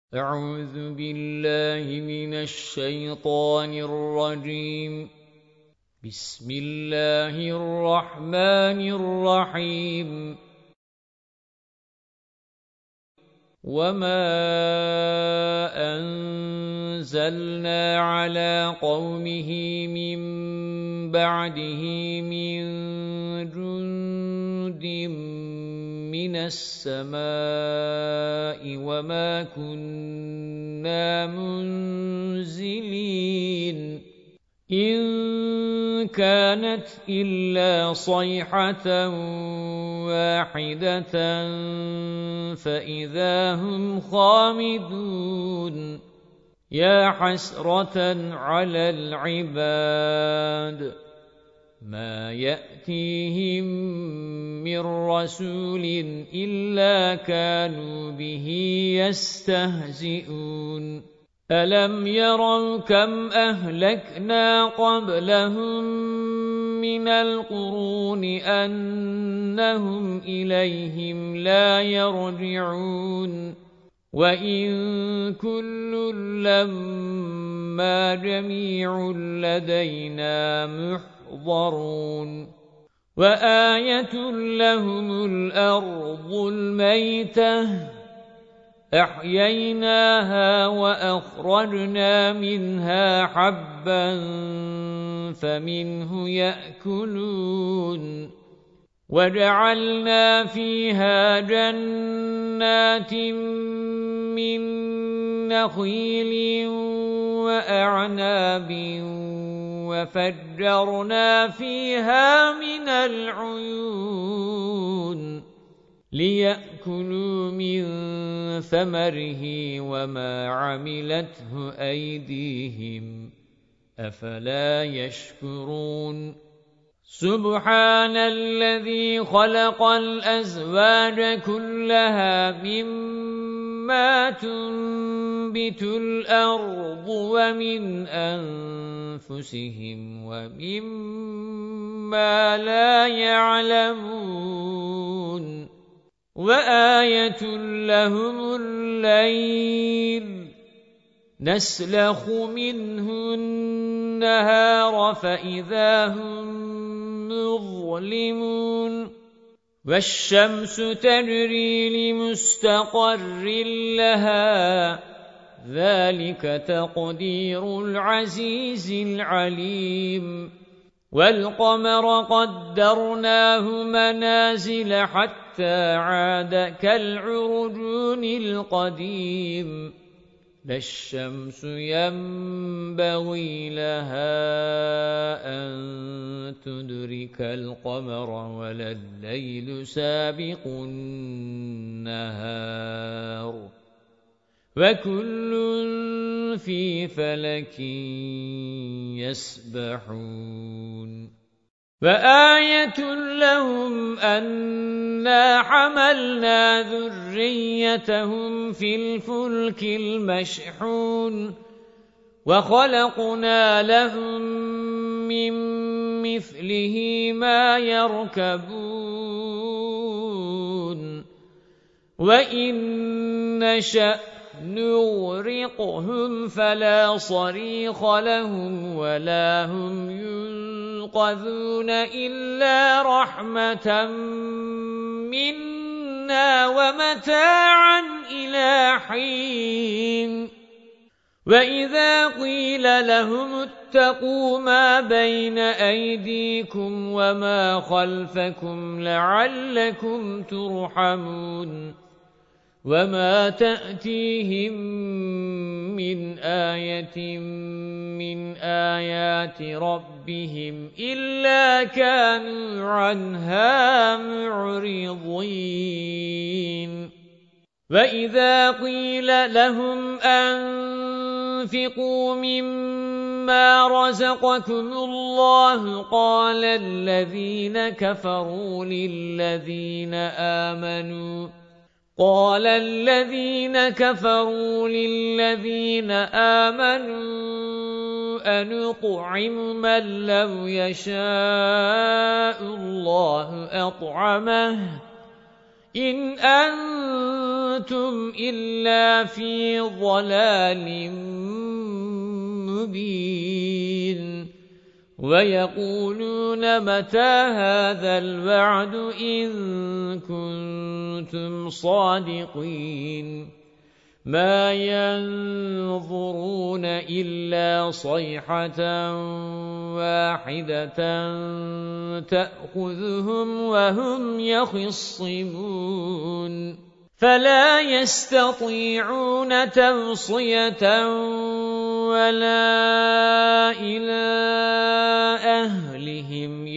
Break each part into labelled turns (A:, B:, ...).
A: أعوذ بالله من الشيطان الرجيم. بسم الله الرحمن الرحيم. وما أنزلنا على قومه من بعده من جند من السماء وما كنا منزلين إن كانت إلا صيحة واحدة فإذا هم خامدون يا حسرة على العباد ما يأتيهم من رسول إلا كانوا به يستهزئون ألم يروا كم أهلكنا قبلهم من القرون أنهم إليهم لا يرجعون وإن كل لما جميع لدينا محضرون وآية لهم الأرض الميتة أحييناها وأخرجنا منها حبا فمنه يأكلون وجعلنا فيها جنات من نخيل وأعناب وفجرنا فيها من العيون ليأكلوا من ثمره وما عملته أيديهم أفلا يشكرون سبحان الذي خلق الأزواج كلها مما تنبت الأرض ومن أنفسهم ومما لا يعلمون وآية لهم الليل نسلخ منه النهار فإذا هم مظلمون والشمس تجري لمستقر لها ذلك تقدير العزيز العليم والقمر قدرناه منازل حتى عاد كالعرجون القديم لا الشمس ينبغي لها أن تدرك القمر ولا الليل سابق النهار وكل في فلك يسبحون وآية لهم أنا حملنا ذريتهم في الفلك المشحون وخلقنا لهم من مثله ما يركبون وإن نشأ نغرقهم فلا صريخ لهم ولا هم ينقذون إلا رحمة منا ومتاعا إلى حين وإذا قيل لهم اتقوا ما بين أيديكم وما خلفكم لعلكم ترحمون وما تأتيهم من آية من آيات ربهم إلا كانوا عنها معرضين وإذا قيل لهم أنفقوا مما رزقكم الله قال الذين كفروا للذين آمنوا أنطعم من لو يشاء الله أطعمه إِنْ أَنْتُمْ إِلَّا فِي ضَلَالٍ مُبِينٍ وَيَقُولُونَ مَتَى هَذَا الْوَعْدُ إِن كُنتُمْ صَادِقِينَ مَا يَنظُرُونَ إِلَّا صَيْحَةً وَاحِدَةً تَأْخُذُهُمْ وَهُمْ يَخِصِّمُونَ فَلَا يَسْتَطِيعُونَ تَوْصِيَةً وَلَا إِلَى أَهْلِهِمْ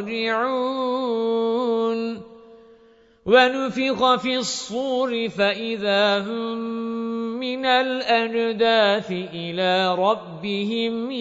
A: يَرْجِعُونَ وَنُفِخَ فِي الصُّورِ فَإِذَا هُمْ مِنَ الْأَجْدَاثِ إِلَى رَبِّهِمْ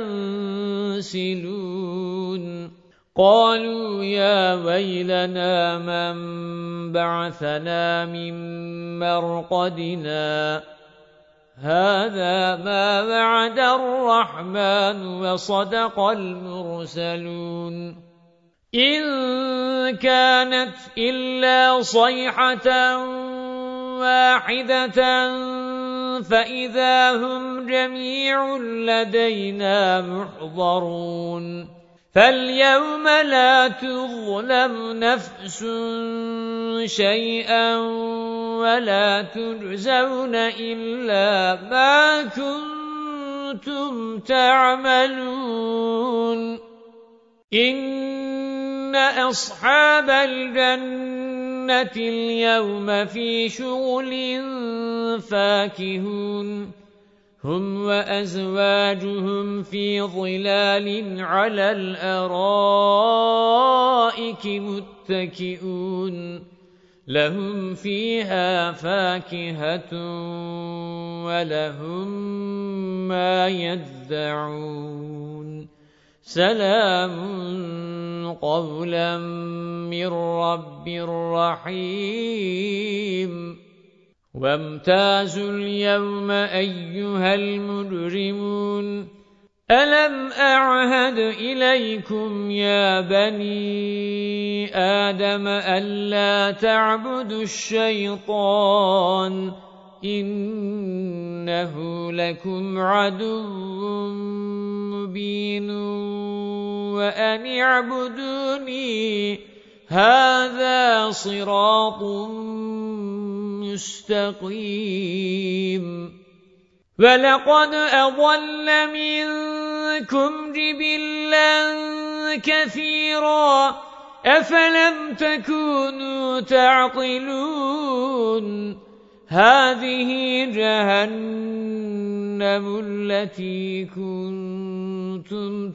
A: يَنسِلُونَ قَالُوا يَا وَيْلَنَا مَنْ بَعَثَنَا مِنْ مَرْقَدِنَا هَذَا مَا وَعَدَ الرَّحْمَنُ وَصَدَقَ الْمُرْسَلُونَ إِن كَانَتْ إِلَّا صَيْحَةً وَاحِدَةً فَإِذَا هُمْ جَمِيعٌ لَدَيْنَا مُحْضَرُونَ فَالْيَوْمَ لَا تُظْلَمُ نَفْسٌ شَيْئًا وَلَا تُجْزَوْنَ إِلَّا مَا كُنتُمْ تَعْمَلُونَ إِنَّ أَصْحَابَ الْجَنَّةِ الْيَوْمَ فِي شُغُلٍ فَاكِهُونَ هُمْ وَأَزْوَاجُهُمْ فِي ظِلَالٍ عَلَى الْأَرَائِكِ مُتَّكِئُونَ لَهُمْ فِيهَا فَاكِهَةٌ وَلَهُم مَّا يَدَّعُونَ سَلَامٌ قَوْلًا مِّن رَّبٍّ رَّحِيمٍ وَامْتَازُوا الْيَوْمَ أَيُّهَا الْمُجْرِمُونَ أَلَمْ أَعْهَدْ إِلَيْكُمْ يَا بَنِي آدَمَ أَلَّا تَعْبُدُوا الشَّيْطَانَ إِنَّهُ لَكُمْ عَدُوٌّ مُّبِينٌ وَأَنِ اعْبُدُونِي هَذَا صِرَاطٌ مُّسْتَقِيمٌ وَلَقَدْ أَضَلَّ مِنكُمْ جِبِلًّا كَثِيرًا أَفَلَمْ تَكُونُوا تَعْقِلُونَ هَذِهِ جَهَنَّمُ الَّتِي كُنتُمْ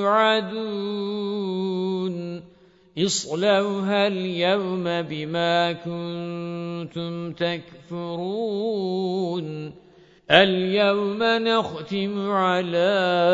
A: تُوعَدُونَ اصْلَوْهَا الْيَوْمَ بِمَا كُنتُمْ تَكْفُرُونَ الْيَوْمَ نَخْتِمُ عَلَى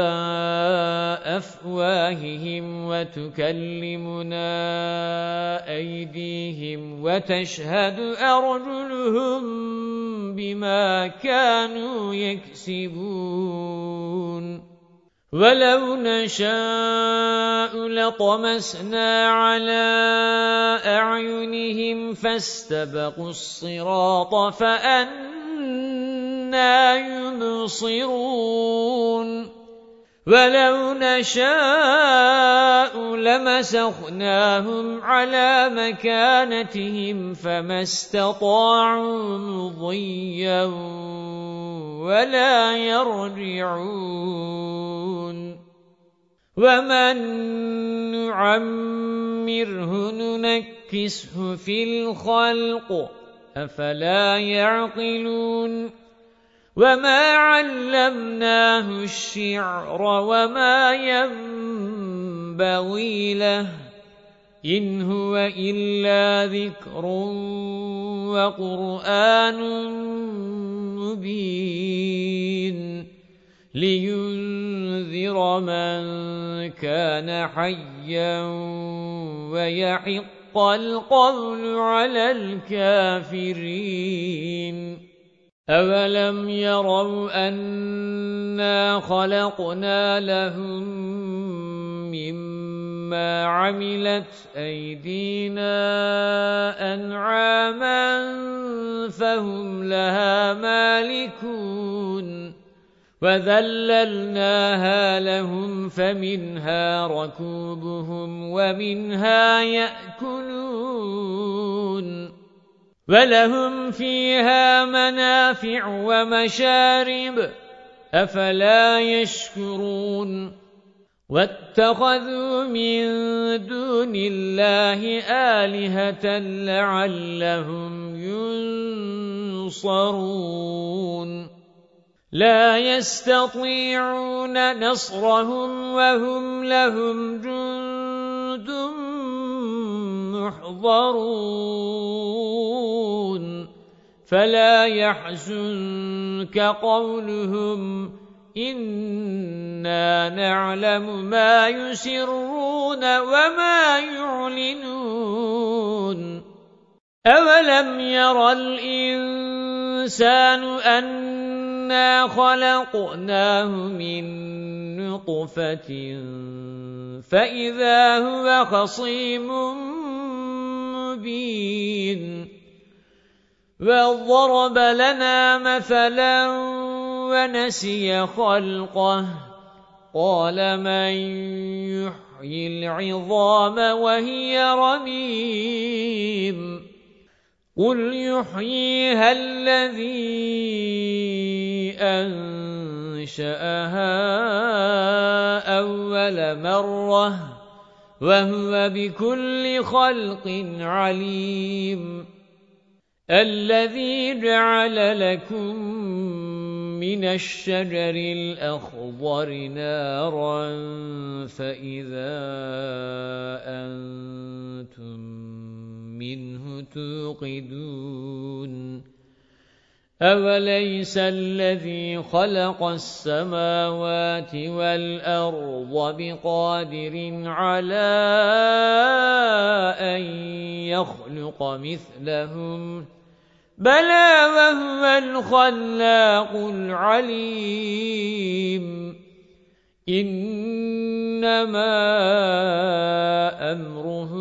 A: أَفْوَاهِهِمْ وَتُكَلِّمُنَا أَيْدِيهِمْ وَتَشْهَدُ أَرْجُلُهُم بِمَا كَانُوا يَكْسِبُونَ وَلَوْ نَشَاءُ لَطَمَسْنَا عَلَى أَعْيُنِهِمْ فَاسْتَبَقُوا الصِّرَاطَ فَأَنَّىٰ يُبْصِرُونَ وَلَوْ نَشَاءُ لَمَسَخْنَاهُمْ عَلَى مَكَانَتِهِمْ فَمَا اسْتَطَاعُوا مُضِيًّا وَلَا يَرْجِعُونَ وَمَن نُّعَمِّرْهُ نُنَكِّسْهُ فِي الْخَلْقِ أَفَلَا يَعْقِلُونَ وَمَا عَلَّمْنَاهُ الشِّعْرَ وَمَا يَنبَغِي لَهُ إِنْ هُوَ إِلَّا ذِكْرٌ وَقُرْآنٌ مُبِينٌ لِيُنذِرَ مَن كَانَ حَيًّا وَيَحِقَّ الْقَوْلُ عَلَى الْكَافِرِينَ أَوَلَمْ يَرَوْا أَنَّا خَلَقْنَا لَهُم مِّمَّا عَمِلَتْ أَيْدِينَا أَنْعَامًا فَهُمْ لَهَا مَالِكُونَ وَذَلَّلْنَاهَا لَهُمْ فَمِنْهَا رَكُوبُهُمْ وَمِنْهَا يَأْكُلُونَ وَلَهُمْ فِيهَا مَنَافِعُ وَمَشَارِبُ أَفَلَا يَشْكُرُونَ وَاتَّخَذُوا مِن دُونِ اللَّهِ آلِهَةً لَّعَلَّهُمْ يُنصَرُونَ لَا يَسْتَطِيعُونَ نَصْرَهُمْ وَهُمْ لَهُمْ جُندٌ مُحْضَرُونَ فَلَا يَحْزُنكَ قَوْلُهُمْ إِنَّا نَعْلَمُ مَا يُسِرُّونَ وَمَا يُعْلِنُونَ أَوَلَمْ يَرَ الْإِنسَانُ أَنَّا خَلَقْنَاهُ مِن نُّطْفَةٍ فَإِذَا هُوَ خَصِيمٌ مُّبِينٌ وَضَرَبَ لَنَا مَثَلًا وَنَسِيَ خَلْقَهُ قَالَ مَن يُحْيِي الْعِظَامَ وَهِيَ رَمِيمٌ قُلْ يُحْيِيهَا الَّذِي أَنشَأَهَا أَوَّلَ مَرَّةٍ وَهُوَ بِكُلِّ خَلْقٍ عَلِيمٌ الَّذِي جَعَلَ لَكُم مِّنَ الشَّجَرِ الْأَخْضَرِ نَارًا فَإِذَا أَنتُم مِّنْهُ تُوقِدُونَ أَوَلَيْسَ الَّذِي خَلَقَ السَّمَاوَاتِ وَالْأَرْضَ بِقَادِرٍ عَلَى أَن يَخْلُقَ مِثْلَهُم بَلَى وَهُوَ الْخَلَّاقُ الْعَلِيمُ إِنَّمَا أَمْرُهُ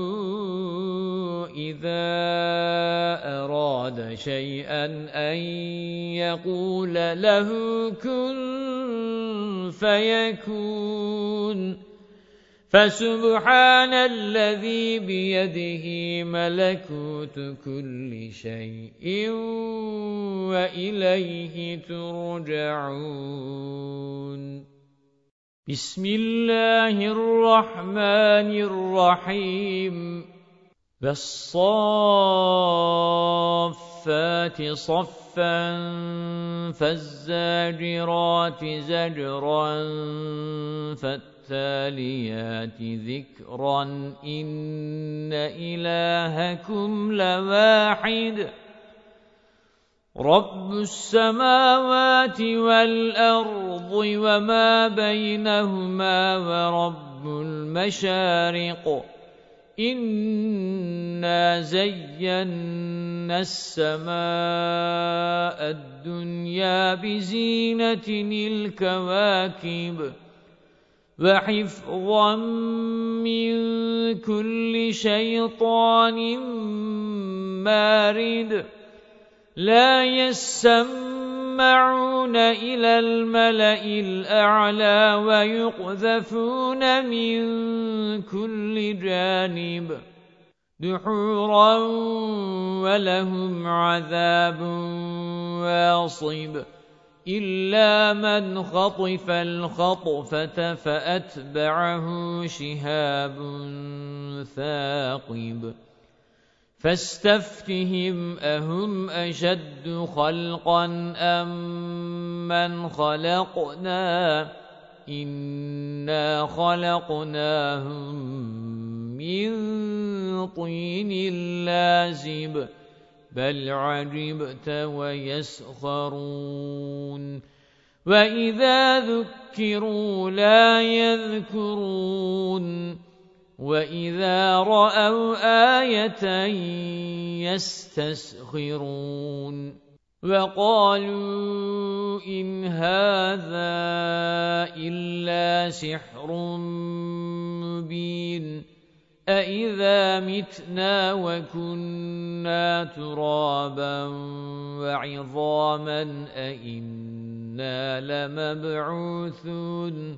A: إِذَا أَرَادَ شَيْئًا أَن يَقُولَ لَهُ كُن فَيَكُونُ فَسُبْحَانَ الَّذِي بِيَدِهِ مَلَكُوتُ كُلِّ شَيْءٍ وَإِلَيْهِ تُرْجَعُونَ بسم الله الرحمن الرحيم والصافات صفا فالزاجرات زجرا فالتاليات ذكرا إن إلهكم لواحد رب السماوات والأرض وما بينهما ورب المشارق إنا زينا السماء الدنيا بزينة الكواكب وحفظا من كل شيطان مارد لا يسمعون إلى الملأ الأعلى ويقذفون من كل جانب دحورا ولهم عذاب واصب إلا من خطف الخطفة فأتبعه شهاب ثاقب فاستفتهم أهم أشد خلقا أم من خلقنا إنا خلقناهم من طين لازب بل عجبت ويسخرون وإذا ذكروا لا يذكرون وَإِذَا رَأَوْا آيَةً يَسْتَسْخِرُونَ وَقَالُوا إِنْ هَذَا إِلَّا سِحْرٌ مُبِينٌ أَإِذَا مِتْنَا وَكُنَّا تُرَابًا وَعِظَامًا أَإِنَّا لَمَبْعُوثُونَ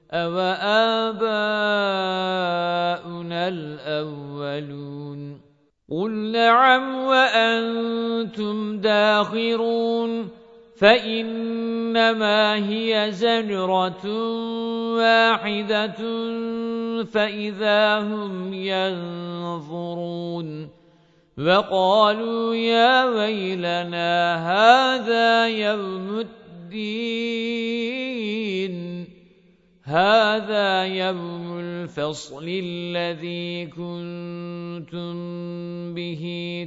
A: أَوَآبَاؤُنَا الْأَوَّلُونَ قُلْ نَعَمْ وَأَنْتُمْ دَاخِرُونَ فَإِنَّمَا هِيَ زَجْرَةٌ وَاحِدَةٌ فَإِذَا هُمْ يَنظُرُونَ وَقَالُوا يَا وَيْلَنَا هَذَا يَوْمُ الدِّينِ هَذَا يَوْمُ الْفَصْلِ الَّذِي كُنتُم بِهِ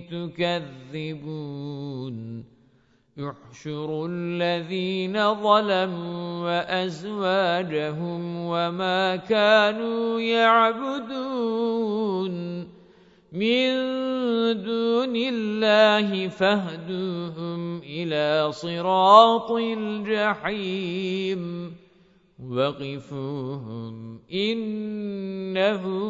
A: تُكَذِّبُونَ يُحْشَرُ الَّذِينَ ظَلَمُوا وَأَزْوَاجَهُمْ وَمَا كَانُوا يَعْبُدُونَ مِن دُونِ اللَّهِ فَاهْدُوهُمْ إِلَى صِرَاطِ الْجَحِيمِ وَقِفُوهُمْ إِنَّهُمْ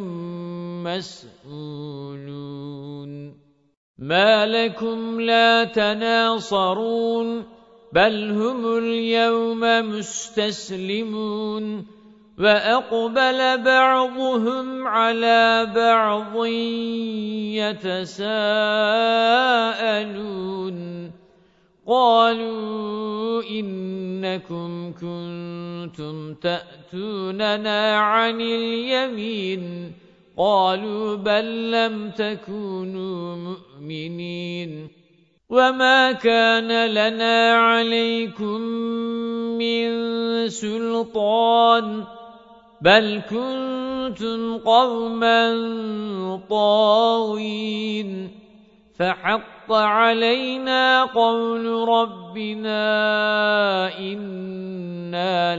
A: مَسْئُولُونَ مَا لَكُمْ لَا تَنَاصَرُونَ بَلْ هُمُ الْيَوْمَ مُسْتَسْلِمُونَ وَأَقْبَلَ بَعْضُهُمْ عَلَى بَعْضٍ يَتَسَاءَلُونَ قَالُوا إِنَّكُمْ كُنتُمْ تَأْتُونَنَا عَنِ الْيَمِينِ قَالُوا بَل لَّمْ تَكُونُوا مُؤْمِنِينَ وَمَا كَانَ لَنَا عَلَيْكُمْ مِنْ سُلْطَانٍ بَلْ كُنتُمْ قَوْمًا طَاغِينَ فَحَقَّ عَلَيْنَا قَوْلُ رَبِّنَا إِنَّا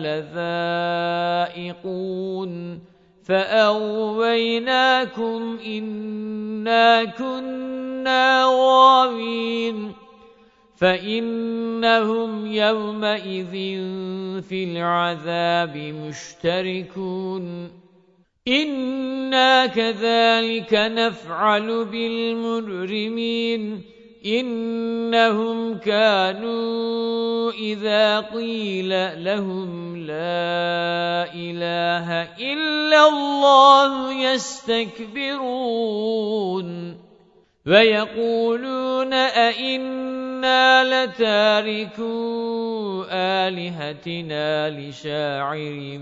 A: لَذَائِقُونَ فَأَغْوَيْنَاكُمْ إِنَّا كُنَّا غَاوِينَ فَإِنَّهُمْ يَوْمَئِذٍ فِي الْعَذَابِ مُشْتَرِكُونَ إِنَّا كَذَلِكَ نَفْعَلُ بِالْمُجْرِمِينَ إِنَّهُمْ كَانُوا إِذَا قِيلَ لَهُمْ لَا إِلَهَ إِلَّا اللَّهُ يَسْتَكْبِرُونَ وَيَقُولُونَ أَإِنَّا لَتَارِكُو آلِهَتِنَا لِشَاعِرٍ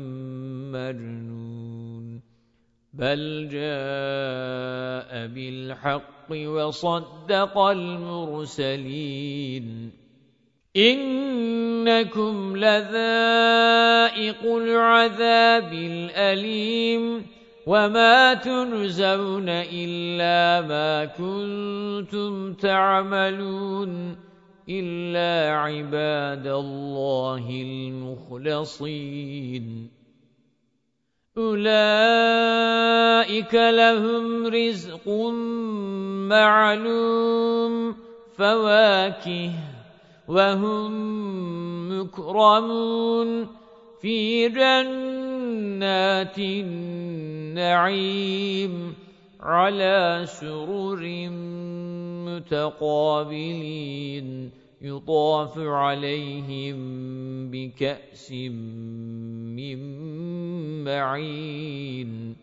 A: مَجْنُونٍ بَلْ جَاءَ بِالْحَقِّ وَصَدَّقَ الْمُرْسَلِينَ إِنَّكُمْ لَذَائِقُو الْعَذَابِ الْأَلِيمِ وَمَا تُجْزَوْنَ إِلَّا مَا كُنتُمْ تَعْمَلُونَ إِلَّا عِبَادَ اللَّهِ الْمُخْلَصِينَ أُولَئِكَ لَهُمْ رِزْقٌ مَّعْلُومٌ فَوَاكِهُ وَهُمْ مُكْرَمُونَ فِي جَنَّاتِ النَّعِيمِ عَلَى سُرُرٍ مُتَقَابِلِينَ يُطَافُ عَلَيْهِمْ بِكَأْسٍ مِّن مَّعِينٍ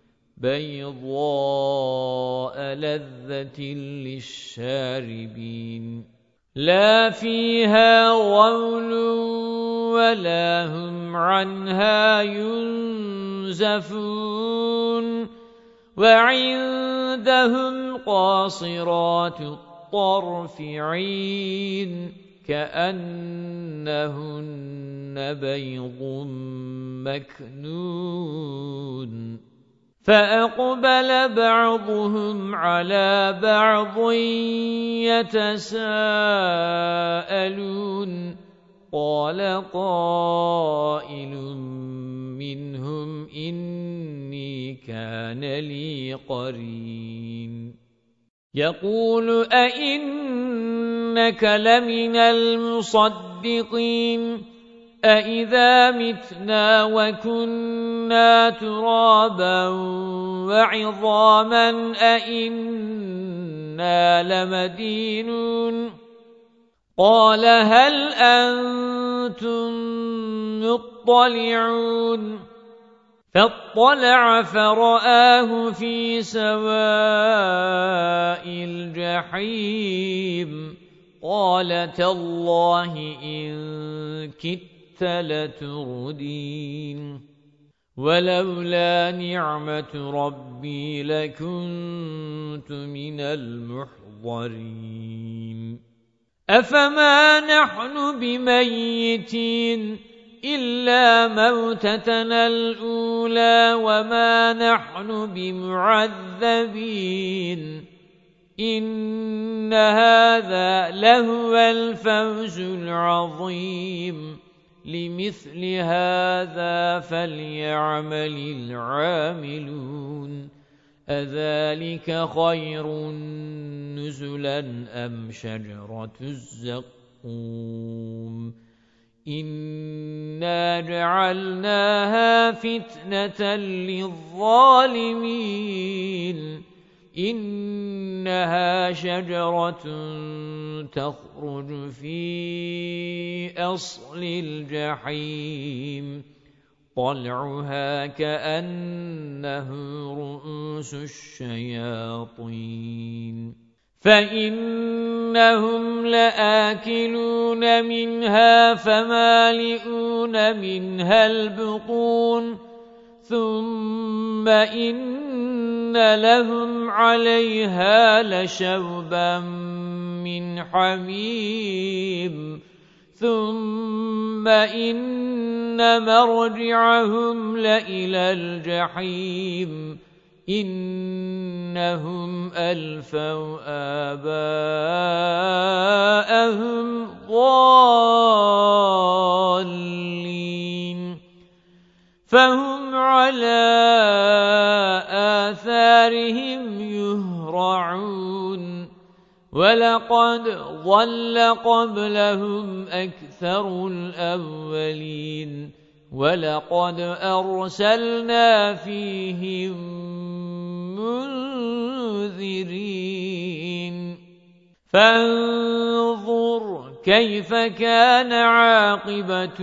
A: بَيْضَاءَ لَذَّةٍ لِّلشَّارِبِينَ لَا فِيهَا غَوْلٌ وَلَا هُمْ عَنْهَا يُنزَفُونَ وَعِندَهُمْ قَاصِرَاتُ الطَّرْفِ عِينٌ كَأَنَّهُنَّ بَيْضٌ مَكْنُونٌ فَأَقْبَلَ بَعْضُهُمْ عَلَى بَعْضٍ يَتَسَاءَلُونَ قَالَ قَائِلٌ مِّنْهُمْ إِنِّي كَانَ لِي قَرِينٌ يقول أئنك لمن المصدقين أئذا متنا وكنا ترابا وعظاما أئنا لمدينون قال هل أنتم مطلعون فاطلع فرآه في سواء الجحيم قال تالله إن كدت لتردين ولولا نعمة ربي لكنت من المحضرين أفما نحن بميتين إلا موتتنا الأولى وما نحن بمعذبين إن هذا لهو الفوز العظيم لمثل هذا فليعمل العاملون أذلك خير نزلا أم شجرة الزقوم إنا جعلناها فتنة للظالمين إنها شجرة تخرج في أصل الجحيم طلعها كأنه رؤوس الشياطين فإنهم لآكلون منها فمالئون منها البطون ثم إن لهم عليها لشوبا من حميم ثم إن مرجعهم لإلى الجحيم إنهم ألفوا آباءهم ضالين فهم على آثارهم يهرعون ولقد ضل قبلهم أكثر الأولين ولقد أرسلنا فيهم منذرين فانظر كيف كان عاقبة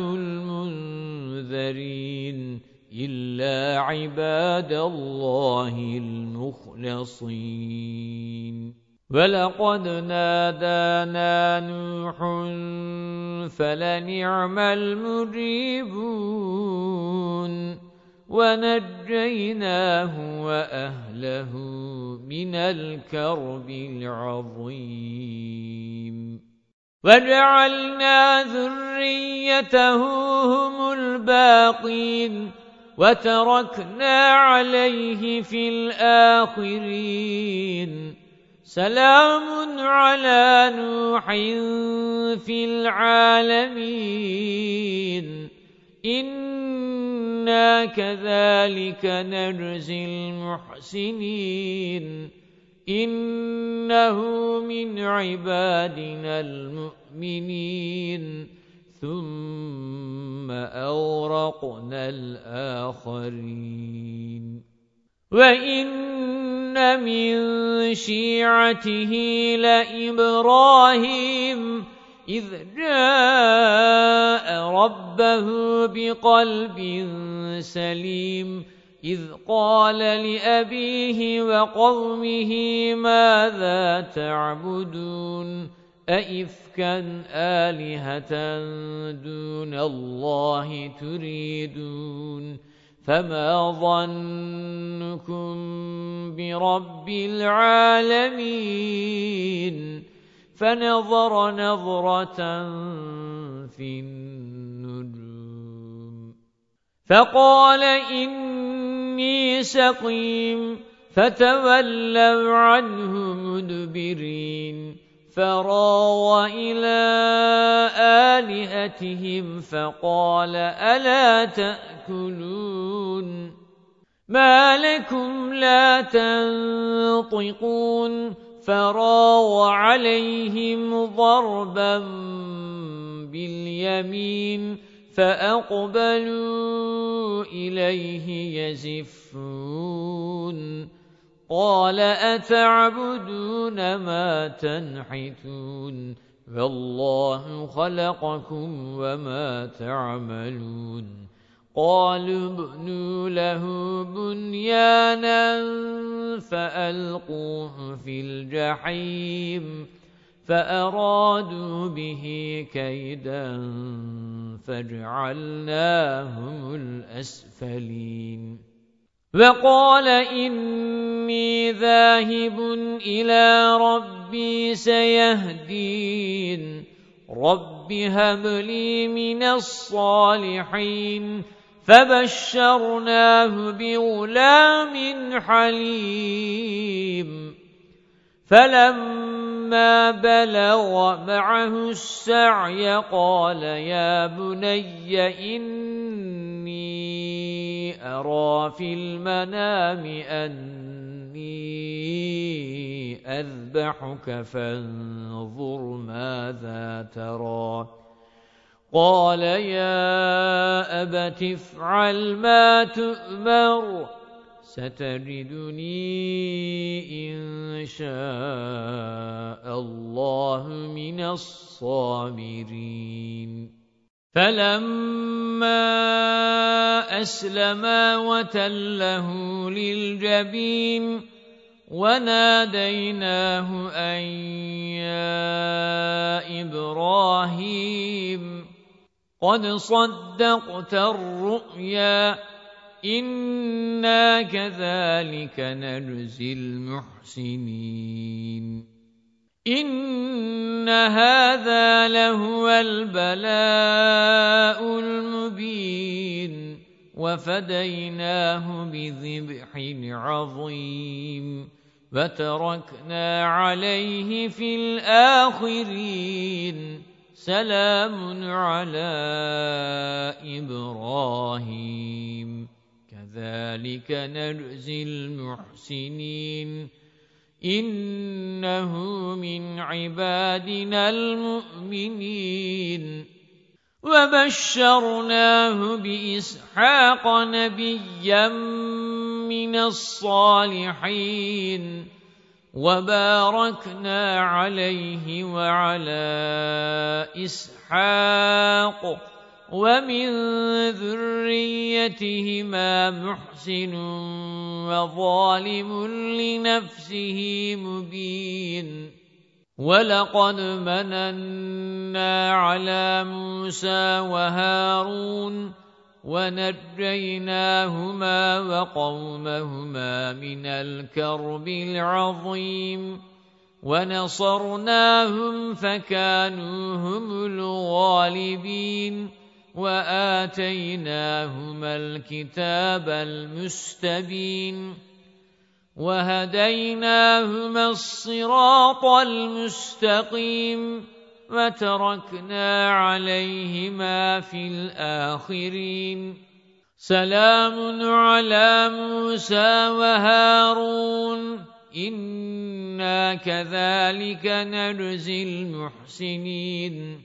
A: المنذرين إلا عباد الله المخلصين ولقد نادانا نوح فلنعم المجيبون ونجيناه وأهله من الكرب العظيم وجعلنا ذريته هم الباقين وتركنا عليه في الآخرين سلام على نوح في العالمين إنا كذلك نجزي المحسنين إنه من عبادنا المؤمنين ثم أورقنا الآخرين وإن من شيعته لإبراهيم إذ جاء ربه بقلب سليم إذ قال لأبيه وقومه ماذا تعبدون أئفكا آلهة دون الله تريدون فما ظنكم برب العالمين فنظر نظرة في النجوم فقال إني سقيم فتولوا عنه مدبرين فراغ إلى آلهتهم فقال ألا تأكلون ما لكم لا تنطقون فراغ عليهم ضربا باليمين فأقبلوا إليه يزفون قال أتعبدون ما تنحتون فالله خلقكم وما تعملون قالوا ابنوا له بنيانا فألقوه في الجحيم فأرادوا به كيدا فجعلناهم الأسفلين وقال إني ذاهب إلى ربي سيهدين رب هب لي من الصالحين فبشرناه بغلام حليم فلما بلغ معه السعي قال يا بني إني أرى في المنام أني أذبحك فانظر ماذا ترى قال يا أبت افعل ما تؤمر ستجدني إن شاء الله من الصابرين فلما أسلما وتله للجبين وناديناه أن يا إبراهيم قد صدقت الرؤيا إنا كذلك نجزي المحسنين إن هذا لهو البلاء المبين وفديناه بذبح عظيم وتركنا عليه في الآخرين سلام على إبراهيم كذلك نجزي المحسنين إنه من عبادنا المؤمنين وبشرناه بإسحاق نبيا من الصالحين وباركنا عليه وعلى إسحاق ومن ذريتهما محسن وظالم لنفسه مبين ولقد مننا على موسى وهارون ونجيناهما وقومهما من الكرب العظيم ونصرناهم فكانوا هم الغالبين وآتيناهما الكتاب المستبين وهديناهما الصراط المستقيم وتركنا عليهما في الآخرين سلام على موسى وهارون إنا كذلك نجزي المحسنين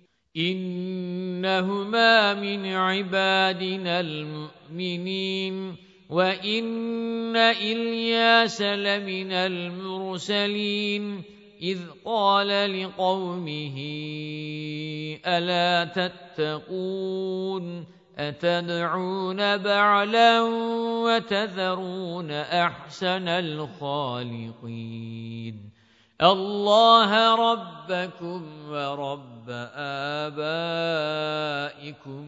A: إنهما من عبادنا المؤمنين وإن إلياس لمن المرسلين إذ قال لقومه ألا تتقون أتدعون بعلا وتذرون أحسن الخالقين الله ربكم ورب آبائكم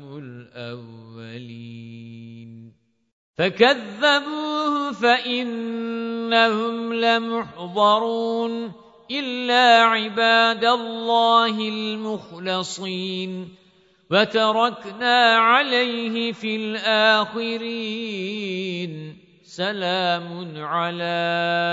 A: الأولين فكذبوه فإنهم لمحضرون إلا عباد الله المخلصين وتركنا عليه في الآخرين سلام على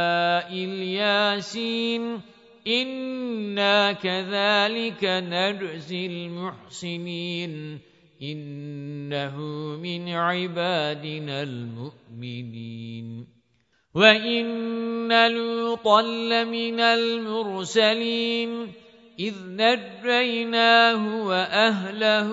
A: الياسين إنا كذلك نجزي المحسنين إنه من عبادنا المؤمنين وَإِنَّ لُوطًا لَّمِنَ الْمُرْسَلِينَ إِذْ نَجَّيْنَاهُ وَأَهْلَهُ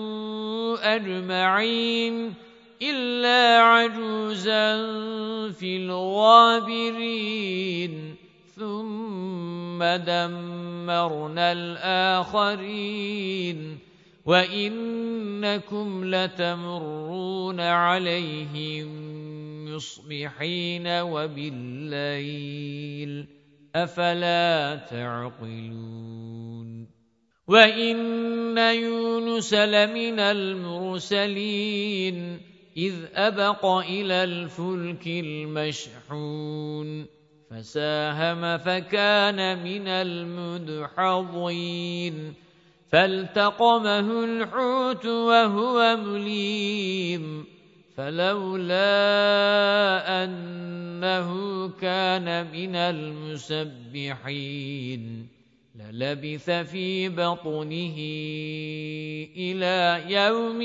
A: أَجْمَعِينَ إِلَّا عَجُوزًا فِي الْغَابِرِينَ ثُمَّ دَمَّرْنَا الْآخَرِينَ وَإِنَّكُمْ لَتَمُرُّونَ عَلَيْهِمْ مُصْبِحِينَ وَبِاللَّيْلِ أَفَلَا تَعْقِلُونَ وَإِنَّ يُونُسَ لَمِنَ الْمُرْسَلِينَ إِذْ أَبَقَ إِلَى الْفُلْكِ الْمَشْحُونِ فَسَاهَمَ فَكَانَ مِنَ الْمُدْحَضِينَ فَالْتَقَمَهُ الْحُوتُ وَهُوَ مُلِيمٌ فَلَوْلَا أَنَّهُ كَانَ مِنَ الْمُسَبِّحِينَ لَلَبِثَ فِي بَطْنِهِ إِلَى يَوْمِ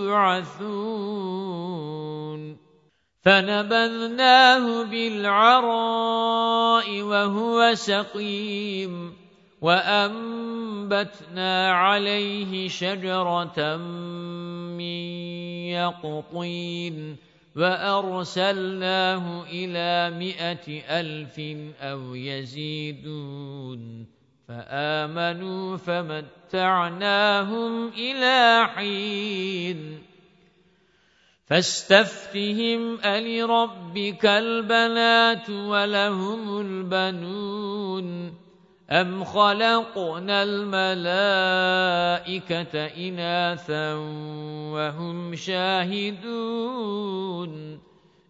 A: يُبْعَثُونَ فَنَبَذْنَاهُ بِالْعَرَاءِ وَهُوَ سَقِيمٌ وَأَنبَتْنَا عَلَيْهِ شَجَرَةً مِّن يَقْطِينٍ وَأَرْسَلْنَاهُ إِلَى 100,000 أَوْ يَزِيدُونَ فَآمَنُوا فَمَتَّعْنَاهُمْ إِلَى حِينٍ فَاسْتَفْتِهِمْ أَلِرَبِّكَ الْبَنَاتُ وَلَهُمُ الْبَنُونَ أَمْ خَلَقْنَا الْمَلَائِكَةَ إِنَاثًا وَهُمْ شَاهِدُونَ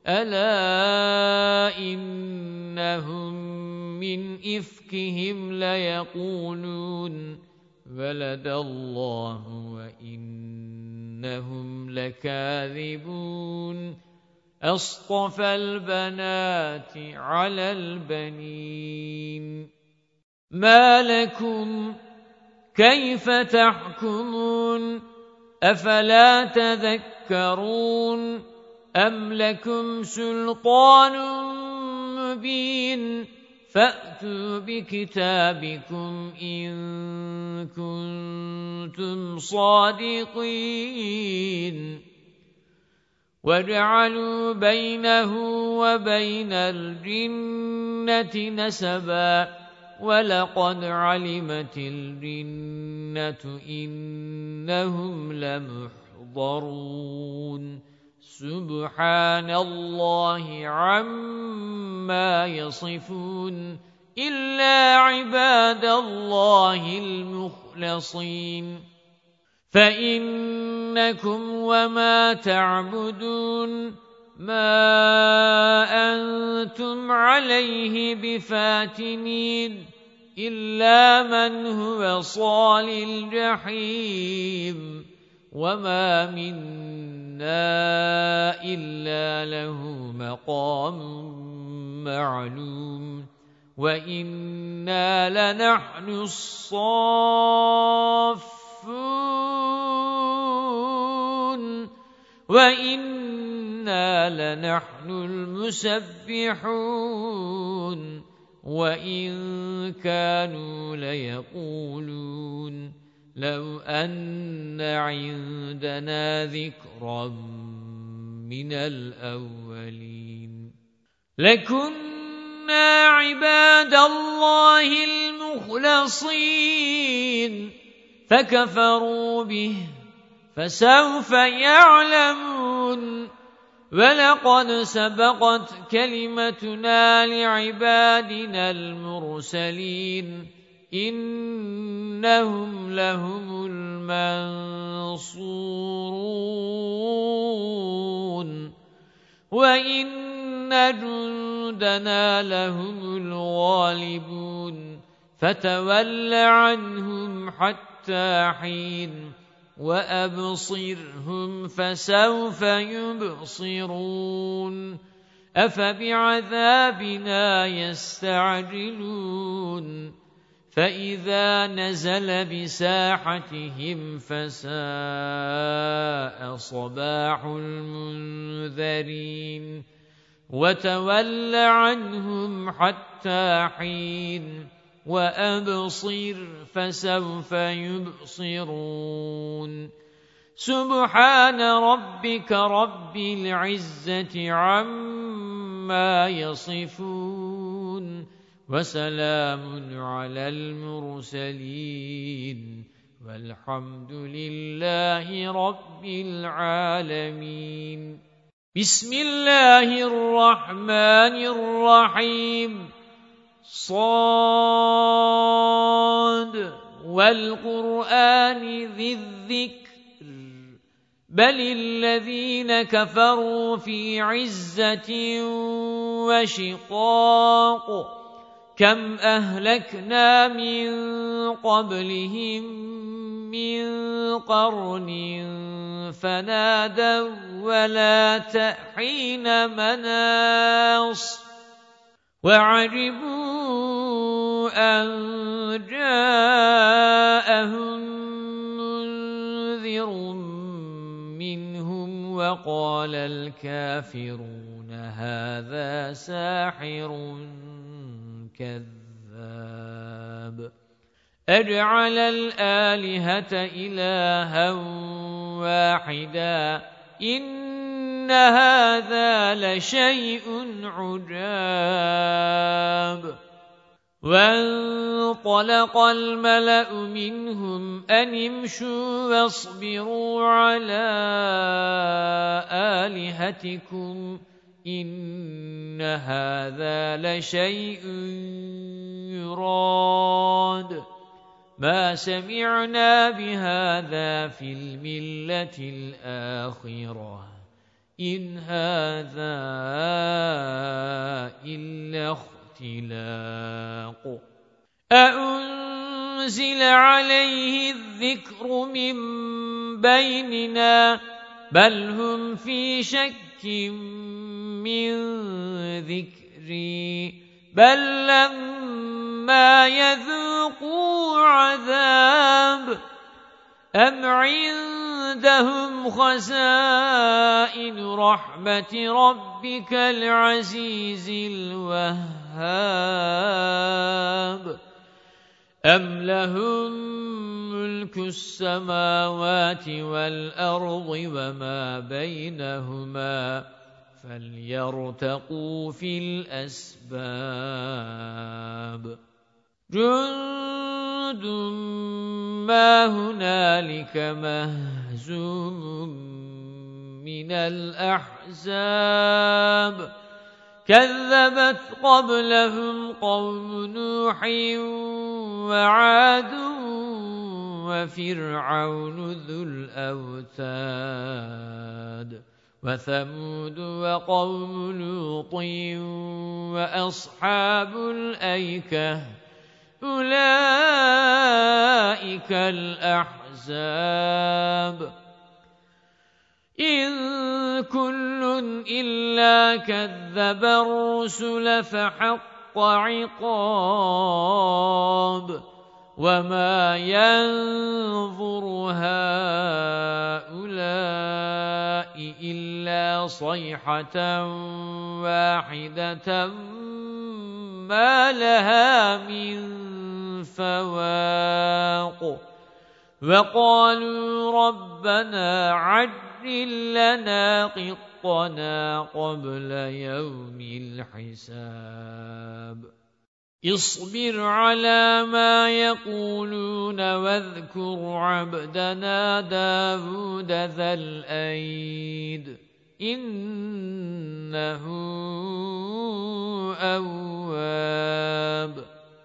A: أَلَا إِنَّهُمْ مِنْ إِفْكِهِمْ لَيَقُولُونَ وَلَدَ اللَّهُ وَإِنَّهُمْ لَكَاذِبُونَ أَصْطَفَى الْبَنَاتِ عَلَى الْبَنِينَ مَا لَكُمْ كَيْفَ تَحْكُمُونَ أَفَلَا تَذَكَّرُونَ أَمْ لَكُمْ سُلْطَانٌ مُّبِينٌ فَأْتُوا بِكِتَابِكُمْ إِن كُنتُمْ صَادِقِينَ وَجَعَلُوا بَيْنَهُ وَبَيْنَ الْجِنَّةِ نَسَبًا وَلَقَدْ عَلِمَتِ الْجِنَّةُ إِنَّهُمْ لَمُحْضَرُونَ سُبْحَانَ اللَّهِ عَمَّا يَصِفُونَ إِلَّا عِبَادَ اللَّهِ الْمُخْلَصِينَ فَإِنَّكُمْ وَمَا تَعْبُدُونَ مَا أَنْتُمْ عَلَيْهِ بِفَاتِنِينَ إِلَّا مَنْ هُوَ صَالِ الْجَحِيمِ وَمَا مِنَّا إِلَّا لَهُ مَقَامٌ مَّعْلُومٌ وَإِنَّا لَنَحْنُ الصَّافُّونَ وَإِنَّا لَنَحْنُ الْمُسَبِّحُونَ وَإِن كَانُوا لَيَقُولُونَ لَوْ أَنَّ عِندَنَا ذِكْرًا مِّنَ الْأَوَّلِينَ لَكُنَّا عِبَادَ اللَّهِ الْمُخْلَصِينَ فَكَفَرُوا بِهِ فَسَوْفَ يَعْلَمُونَ وَلَقَدْ سَبَقَتْ كَلِمَتُنَا لِعِبَادِنَا الْمُرْسَلِينَ إِنَّهُمْ لَهُمُ الْمَنصُورُونَ وَإِنَّ جُندَنَا لَهُمُ الْغَالِبُونَ فَتَوَلَّ عَنْهُمْ حَتَّى حِينٍ وَأَبْصِرْهُمْ فَسَوْفَ يُبْصِرُونَ أَفَبِعَذَابِنَا يَسْتَعْجِلُونَ فَإِذَا نَزَلَ بِسَاحَتِهِمْ فَسَاءَ صَبَاحُ الْمُنذَرِينَ وتول عنهم حتى حين وأبصر فسوف يبصرون سبحان ربك رب العزة عما يصفون وسلام على المرسلين والحمد لله رب العالمين. بسم الله الرحمن الرحيم. صاد والقرآن ذي الذكر بل الذين كفروا في عزة وشقاق كم أهلكنا من قبلهم من قرن فنادوا ولا تحين مناص وعجبوا أن جاءهم منذر منهم وقال الكافرون هذا ساحر كذاب أجعل الآلهة إلها واحدا إن هذا لشيء عجاب. وانطلق الملأ منهم أن امشوا واصبروا على آلهتكم إن هذا لشيء يراد ما سمعنا بهذا في الملة الآخرة إن هذا إلا اختلاق أأنزل عليه الذكر من بيننا بل هم في شك من ذكري بل لما يذوقوا عذاب أم عندهم خزائن رحمة ربك العزيز الوهاب أم لهم ملك السماوات والأرض وما بينهما فليرتقوا في الأسباب جند ما هنالك مهزوم من الأحزاب كذبت قبلهم قوم نوح وعاد وفرعون ذو الأوتاد وثمود وقوم لوط وأصحاب الأيكة أولئك الأحزاب إن كل إلا كذب الرسل فحق عقاب وما ينظر هؤلاء إلا صيحة واحدة ما لها من فواق وقالوا ربنا عجل لنا قطنا قبل يوم الحساب اصبر على ما يقولون واذكر عبدنا داود ذا الأيد إنه أواب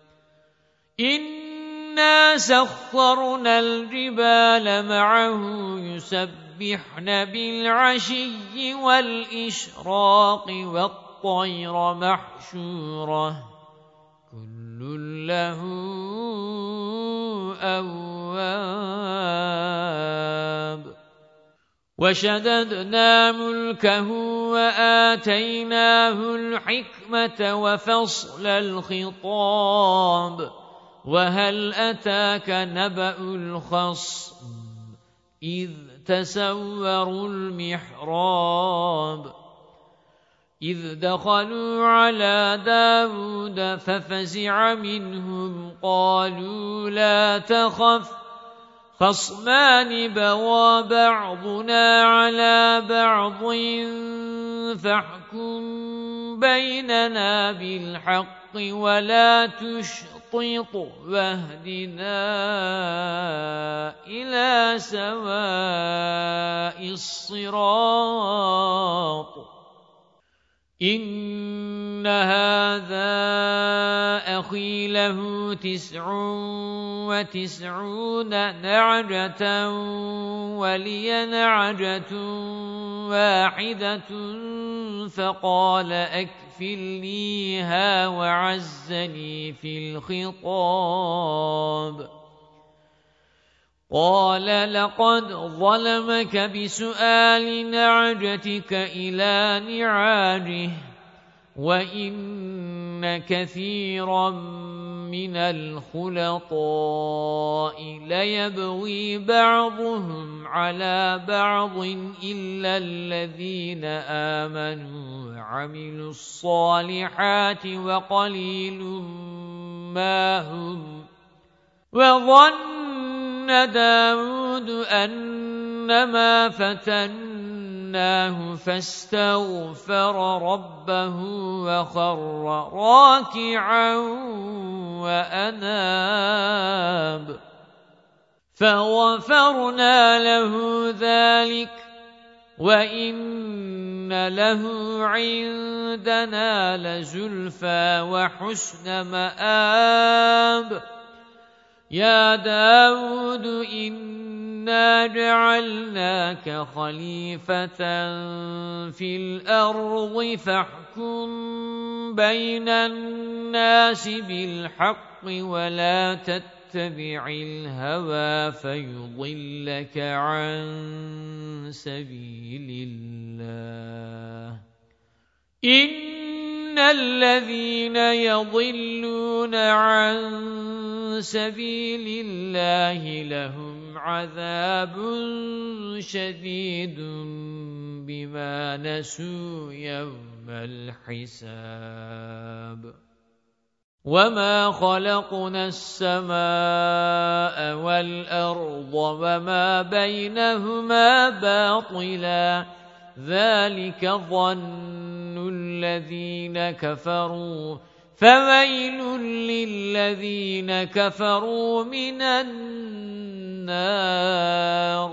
A: إنا سخرنا الجبال معه يسبحن بالعشي والإشراق والطير محشورة كل له أواب وشددنا ملكه وآتيناه الحكمة وفصل الخطاب وهل أتاك نبأ الخصم إذ تسوروا المحراب إذ دخلوا على داود ففزع منهم قالوا لا تخف خصمان بغى بعضنا على بعض فاحكم بيننا بالحق ولا تشطط واهدنا إلى سواء الصراط إن هذا أخي له 99 نعجة ولي نعجة واحدة فقال أكفلنيها وعزني في الخطاب قال لقد ظلمك بسؤال نعجتك إلى نعاجه وإن كثيرا من الخلطاء ليبغي بعضهم على بعض إلا الذين آمنوا وعملوا الصالحات وقليل ما هم وظن داود أنما فتناه فاستغفر ربه وخر راكعا وأناب فغفرنا له ذلك وإن له عندنا لزلفى وحسن مآب يا داود إنا جعلناك خليفة في الأرض فاحكم بين الناس بالحق ولا تتبع الهوى فيضلك عن سبيل الله إن الذين يضلون عن سبيل الله لهم عذاب شديد بما نسوا يوم الحساب وما خلقنا السماء والأرض وما بينهما باطلا ذلك ظن الذين كفروا فويل للذين كفروا من النار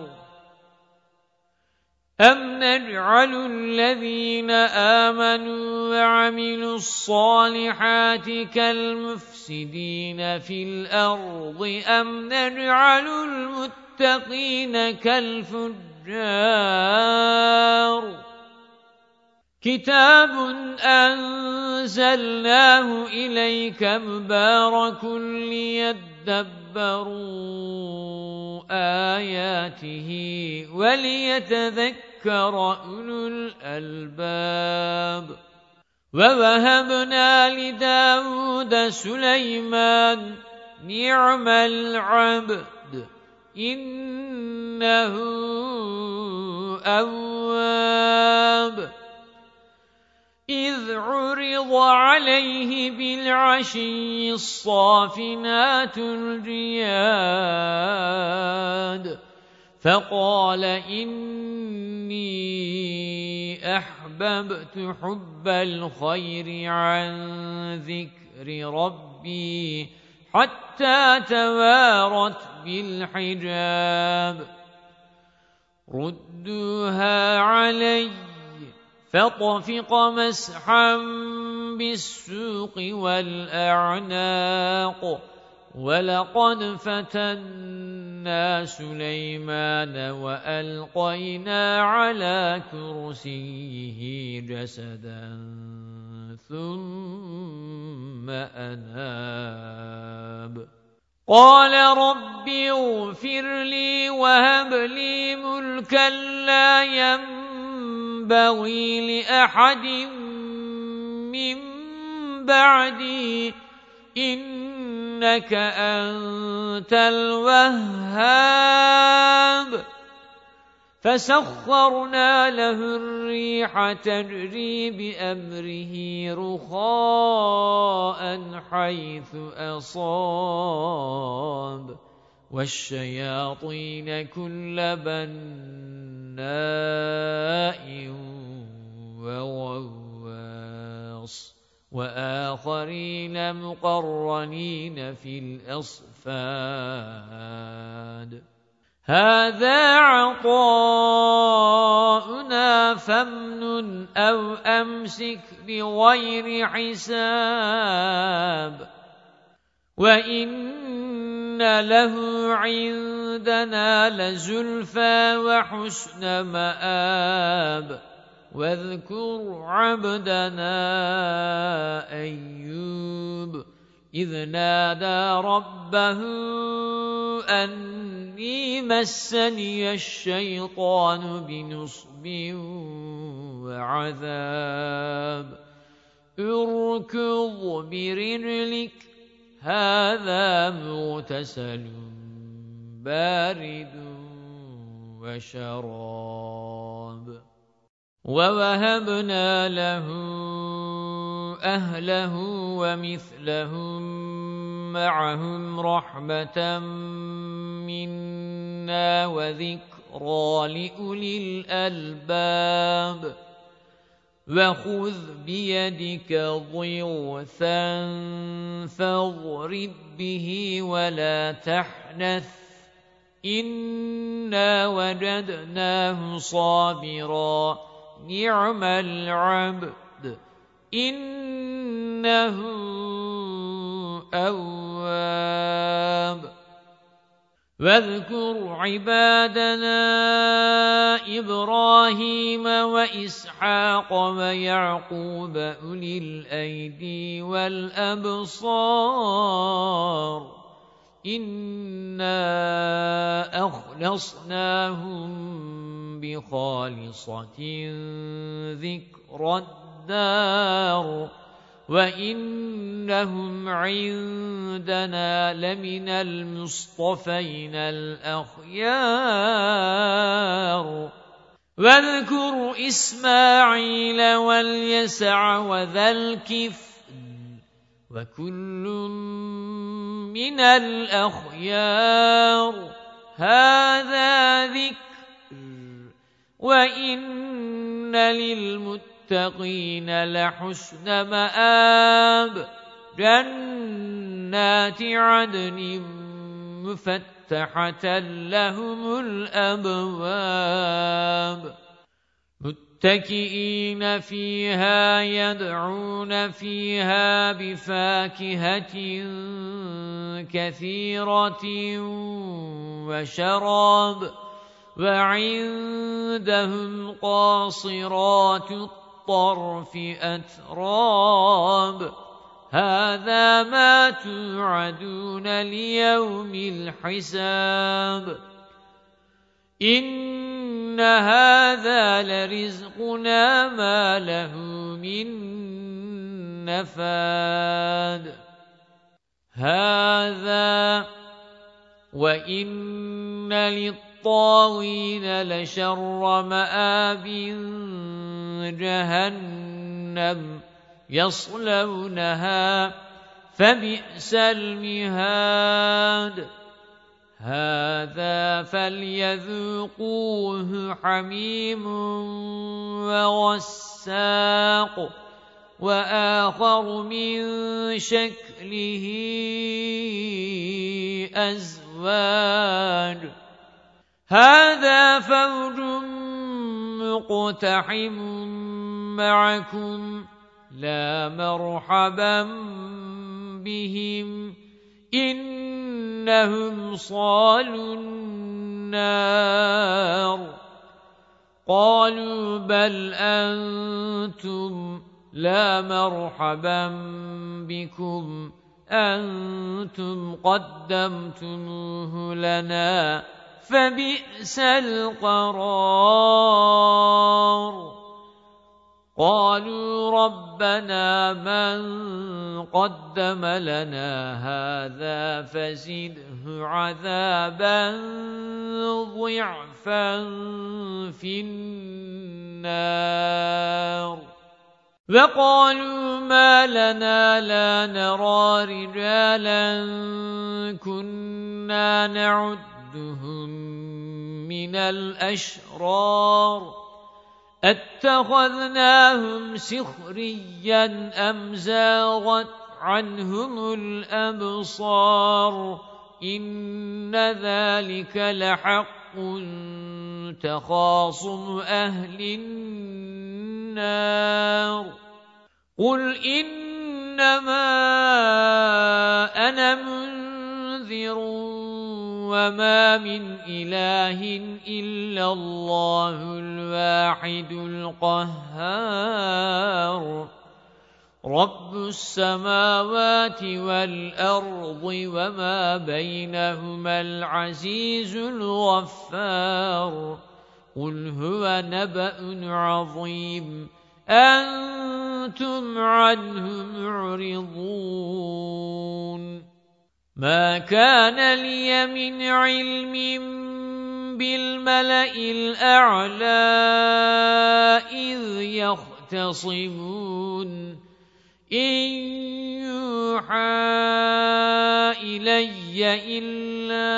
A: أم نجعل الذين آمنوا وعملوا الصالحات كالمفسدين في الأرض أم نجعل المتقين كالفجار كتاب أنزلناه إليك مبارك ليدبروا آياته وليتذكر أولو الألباب ووهبنا لداود سليمان نعم العبد إنه أواب إذ عرض عليه بالعشي الصافنات الجياد فقال إني أحببت حب الخير عن ذكر ربي حتى توارت بالحجاب ردوها علي فطفق مسحا بالسوق والأعناق ولقد فتنا سليمان وألقينا على كرسيه جسدا ثم أناب قال رب اغفر لي وهب لي ملكا لا ينبغي لأحد من بعدي إنك أنت الوهاب فسخرنا له الريح تجري بأمره رخاء حيث أصاب والشياطين كل بناء وغواص وآخرين مقرنين في الأصفاد هذا عطاؤنا فامنن أو أمسك بغير حساب وإن له عندنا لزلفى وحسن مآب واذكر عبدنا أيوب إذ نادى ربه أني مسني الشيطان بنصب وعذاب اركض برجلك هذا مغتسل بارد وشراب ووهبنا له أهله ومثلهم معهم رحمة منا وذكرى لأولي الألباب وخذ بيدك ضغثا فاضرب به ولا تحنث إنا وجدناه صابرا نعم العبد إنه أواب واذكر عبادنا إبراهيم وإسحاق ويعقوب أولي الأيدي والأبصار إنا أخلصناهم بخالصة ذكر الدار وإنهم عندنا لمن المصطفين الأخيار واذكر إسماعيل واليسع وذا الكفل وكل من الأخيار هذا ذكر وإن للمتقين لحسن مآب جنات عدن مفتحة لهم الأبواب متكئين فيها يدعون فيها بفاكهة كثيرة وشراب وعندهم قاصرات الطرف أتراب هذا ما توعدون ليوم الحساب إن هذا لرزقنا ما له من نفاد هذا وإن للطاغين لشر مآب جهنم يصلونها فبئس المهاد هذا فليذوقوه حميم وغساق وآخر من شكله أزواج هذا فوج مقتحم معكم لا مرحبا بهم إنهم صالوا النار قالوا بل أنتم لا مرحبا بكم أنتم قدمتموه لنا فبئس القرار قالوا ربنا من قدم لنا هذا فزده عذابا ضعفا في النار وقالوا ما لنا لا نرى رجالا كنا نعدهم من الأشرار اتخذناهم سخريا أم زاغت عنهم الأبصار إن ذلك لحق تخاصم أهل النار قل إنما أنا منذر وما من إله إلا الله الواحد القهار رب السماوات والأرض وما بينهما العزيز الغفار قل هو نبأ عظيم أنتم عنه معرضون ما كان لي من علم بالملأ الأعلى إذ يختصمون إن يوحى إلي إلا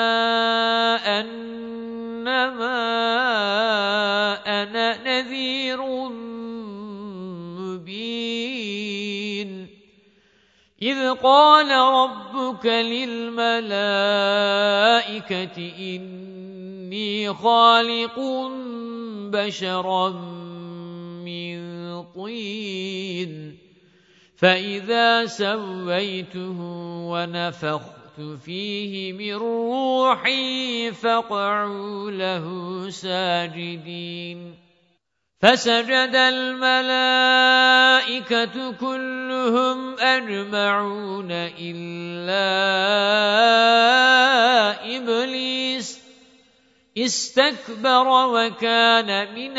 A: أنما أنا نذير مبين إذ قال ربك للملائكة إني خالق بشرا من طين فإذا سويته ونفخت فيه من روحي فقعوا له ساجدين فسجد الملائكة كلهم أجمعون إلا إبليس استكبر وكان من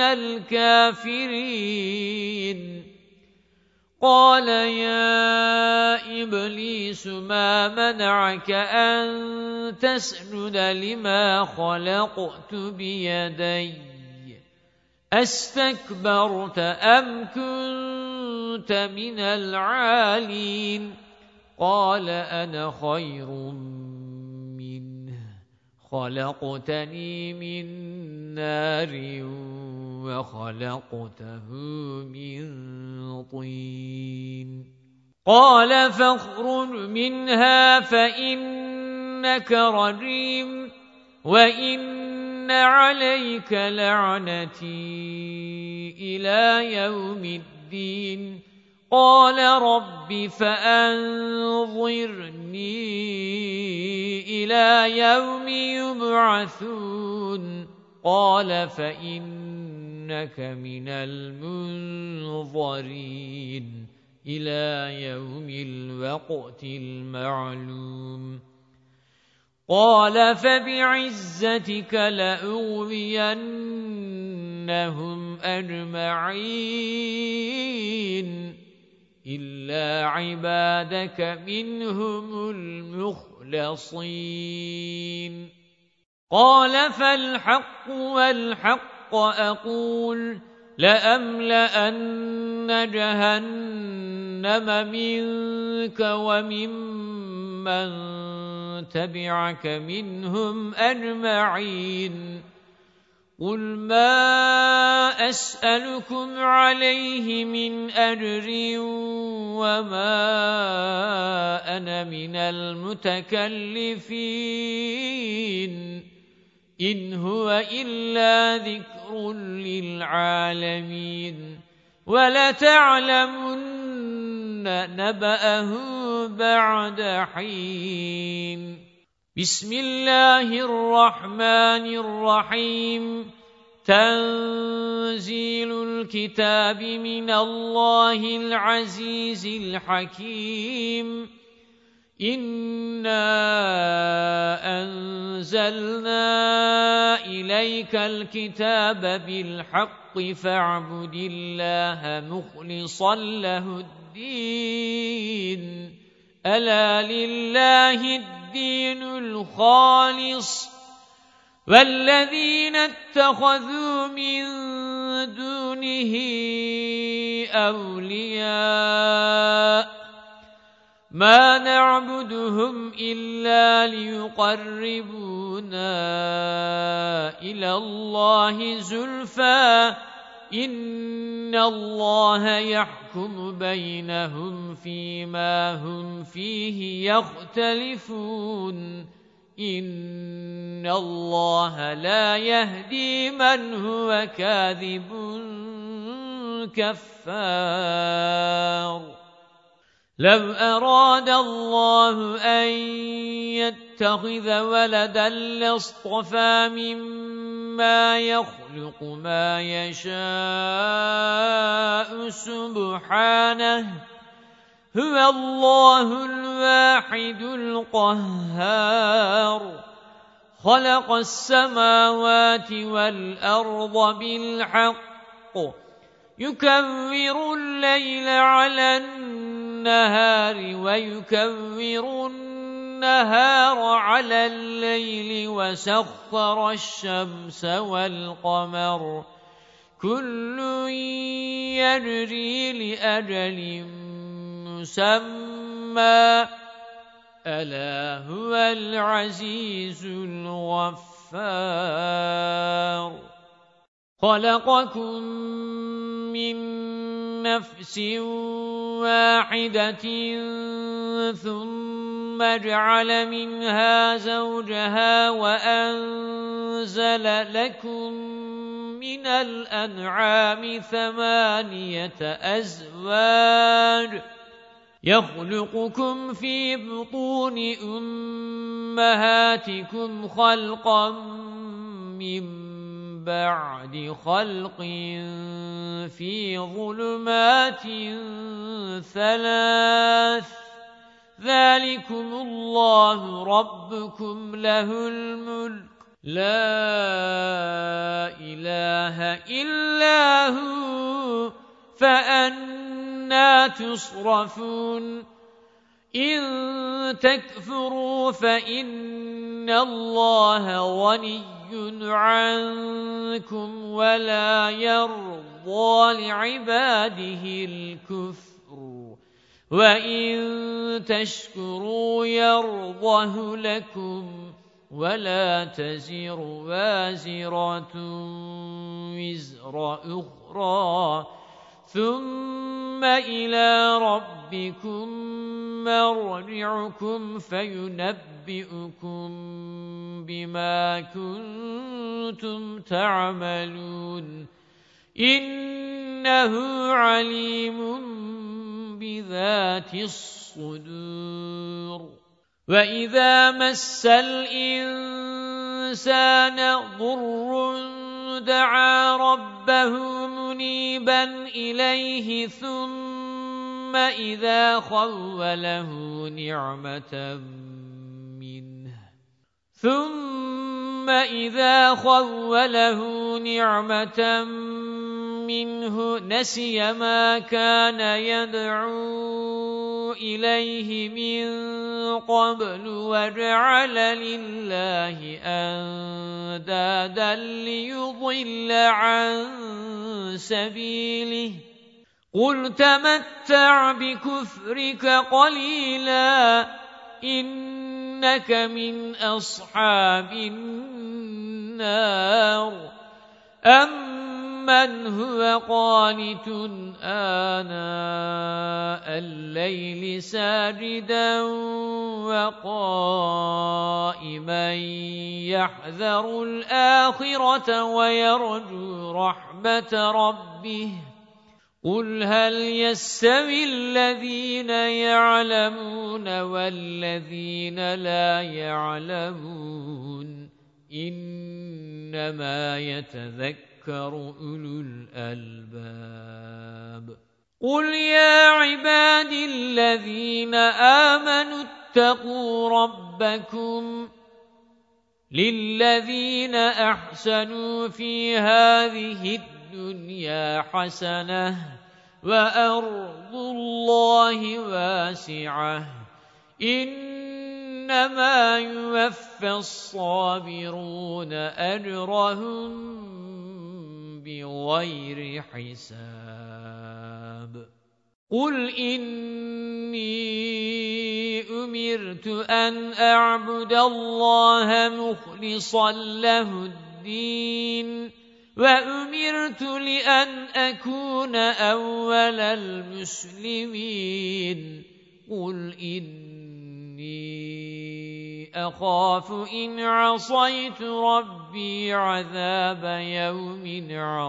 A: الكافرين قال يا إبليس ما منعك أن تسجد لما خلقت بيدي أستكبرت أم كنت من العالين قال أنا خير منه خلقتني من نار وخلقته من طين قال فاخرج منها فإنك رجيم وإن عليك لعنتي إلى يوم الدين قال رب فأنظرني إلى يوم يبعثون قال فإنك من المنظرين إلى يوم الوقت المعلوم قال فبعزتك لأغوينهم أجمعين إلا عبادك منهم المخلصين قال فالحق والحق أقول لأملأن جهنم منك وممن تبعك منهم أجمعين قل ما أسألكم عليه من أجر وما أنا من المتكلفين إن هو إلا ذكر للعالمين ولتعلمن نبأه بعد حين بسم الله الرحمن الرحيم تنزيل الكتاب من الله العزيز الحكيم إِنَّا أَنزَلْنَا إِلَيْكَ الْكِتَابَ بِالْحَقِّ فَاعْبُدِ اللَّهَ مُخْلِصًا لَّهُ الدِّينَ أَلَا لِلَّهِ الدِّينُ الْخَالِصُ وَالَّذِينَ اتَّخَذُوا مِن دُونِهِ أَوْلِيَاءَ مَا نَعْبُدُهُمْ إِلَّا لِيُقَرِّبُونَا إِلَى اللَّهِ زُلْفَىٰ إِنَّ اللَّهَ يَحْكُمُ بَيْنَهُمْ فِيمَا هُمْ فِيهِ يَخْتَلِفُونَ إِنَّ اللَّهَ لَا يَهْدِي مَنْ هُوَ كَاذِبٌ كَفَّارٌ لو أراد الله أن يتخذ ولدا لاصطفى مما يخلق ما يشاء سبحانه هو الله الواحد القهار خلق السماوات والأرض بالحق يكور الليل على النهار ويكور النهار على الليل وسخر الشمس والقمر كل يجري لأجل مسمى ألا هو العزيز الغفار خلقكم من نفس واحدة ثم جعل منها زوجها وأنزل لكم من الأنعام 8 أزواج يخلقكم في بطون أمهاتكم خلقا من بعد خلق في ظلمات 3 ذلكم الله ربكم له الملك لا إله إلا هو فأنى تصرفون إن تكفروا فإن الله غني عنكم ولا يرضى لعباده الكفر وإن تشكروا يرضه لكم ولا تزر وازرة وزر أخرى ثم إلى ربكم مرجعكم فينبئكم بما كنتم تعملون إنه عليم بذات الصدور وإذا مس الإنسان ضر دعا ربه منيبا إليه ثم إذا خوله نعمة منه نسي ما كان يدعو إليه من قبل وجعل لله أندادا ليضل عن سبيله قل تمتع بكفرك قليلا إنك من أصحاب النار أمن هو قانت آناء الليل ساجدا وقائما يحذر الآخرة ويرجو رحمة ربه قل هل يستوي الذين يعلمون والذين لا يعلمون إنما يتذكر أولو الألباب قُلْ يَا عِبَادِي الَّذِينَ آمَنُوا اتَّقُوا رَبَّكُمْ لِلَّذِينَ أَحْسَنُوا فِي هَذِهِ الدُّنْيَا حَسَنَةٌ وَأَرْضُ اللَّهِ وَاسِعَةٌ إِنَّمَا يُوَفَّى الصَّابِرُونَ أَجْرَهُم بِغَيْرِ حِسَابٍ قُلْ إِنِّي أُمِرْتُ أَنْ أَعْبُدَ اللَّهَ مُخْلِصًا لَهُ الدِّينَ وَأُمِرْتُ لِأَنْ أَكُونَ أَوَّلَ الْمُسْلِمِينَ قُلْ إِنِّي أَخَافُ إِنْ عَصَيْتُ رَبِّي عَذَابَ يَوْمٍ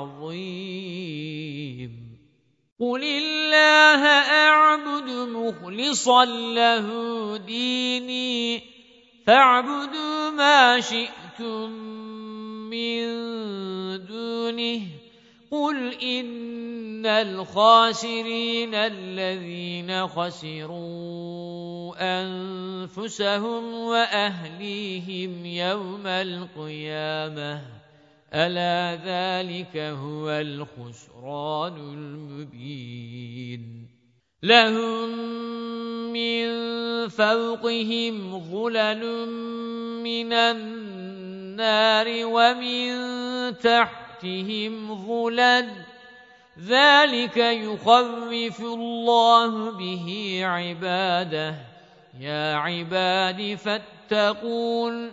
A: عَظِيمٍ قُلِ اللَّهَ أَعْبُدُ مُخْلِصًا لَهُ دِينِي فَاعْبُدُوا مَا شِئْتُم مِّن دُونِهِ قُلْ إِنَّ الْخَاسِرِينَ الَّذِينَ خَسِرُوا أَنفُسَهُمْ وَأَهْلِيهِمْ يَوْمَ الْقِيَامَةِ أَلَا ذَلِكَ هُوَ الْخُسْرَانُ الْمُبِينُ لَهُم مِّن فَوْقِهِمْ ظُلَلٌ مِّنَ النَّارِ وَمِن تَحْتِهِمْ ظُلَلٌ ذَلِكَ يُخَوِّفُ اللَّهُ بِهِ عِبَادَهُ يَا عِبَادِ فَاتَّقُونِ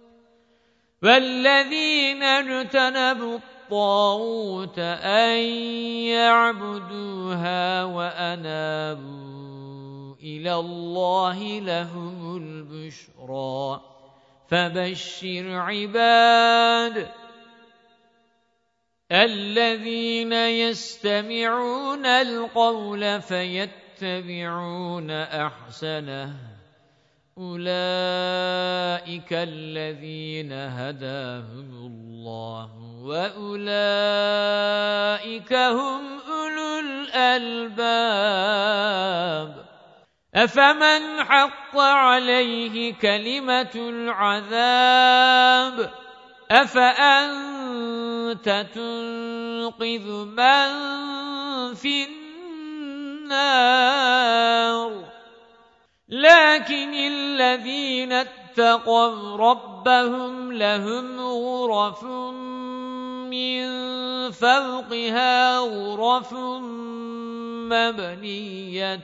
A: وَالَّذِينَ اجْتَنَبُوا الطَّاغُوتَ أَن يَعْبُدُوهَا وَأَنَابُوا إِلَى اللَّهِ لَهُمُ الْبُشْرَى فَبَشِّرْ عِبَادِ الَّذِينَ يَسْتَمِعُونَ الْقَوْلَ فَيَتَّبِعُونَ أَحْسَنَهُ أُولَئِكَ الَّذِينَ هَدَاهُمُ اللَّهُ وَأُولَئِكَ هُمْ أُولُو الْأَلْبَابِ أَفَمَنْ حَقَّ عَلَيْهِ كَلِمَةُ الْعَذَابِ أَفَأَنْتَ تُنقِذُ مَنْ فِي النَّارِ لكن الذين اتقوا ربهم لهم غرف من فوقها غرف مبنية